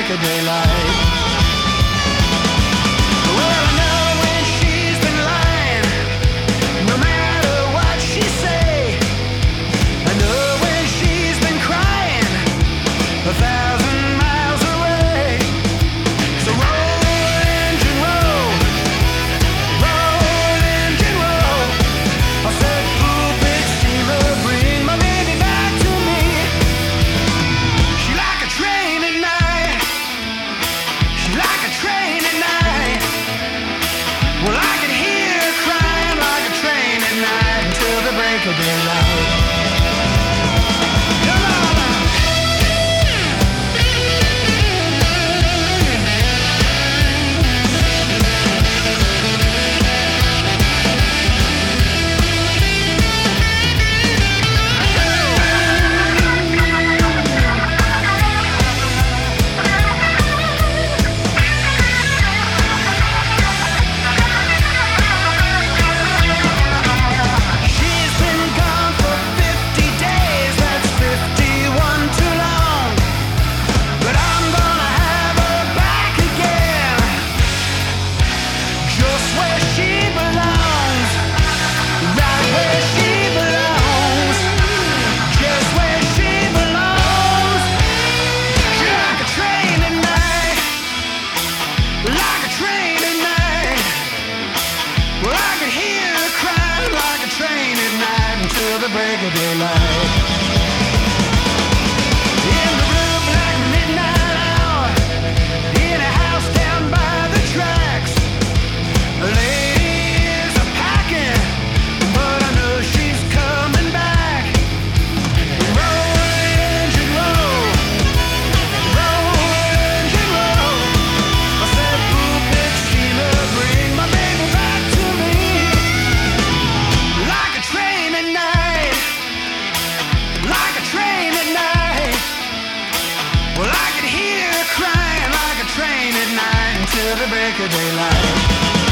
break of daylight. Well, I know when she's been lying, no matter what she say. I know when she's been crying 1,000 miles away. So roll, engine, roll. Roll, engine, roll. I said, ooh, big steamer, bring my baby back to me. She like a train at night. She like a train at night. Well, I could hear her crying like a train at night until the break of daylight. Come on now. She's been gone for 50 days, that's 51 too long. But I'm gonna have her back again, just where she belongs, right where she belongs, just where she belongs. She like a train at night, like a train at night. Well, I could hear her crying like a train at night until the break of daylight. In the blue black midnight hour, in a house down by the tracks, a lady is a packing, but I know she's coming back. Roll, engine, roll. Roll, engine, roll. I said, ooh, big steamer, bring my baby back to me. Like a train at night. Like a train at night. Well, I could hear her crying like a train at night until the break of daylight.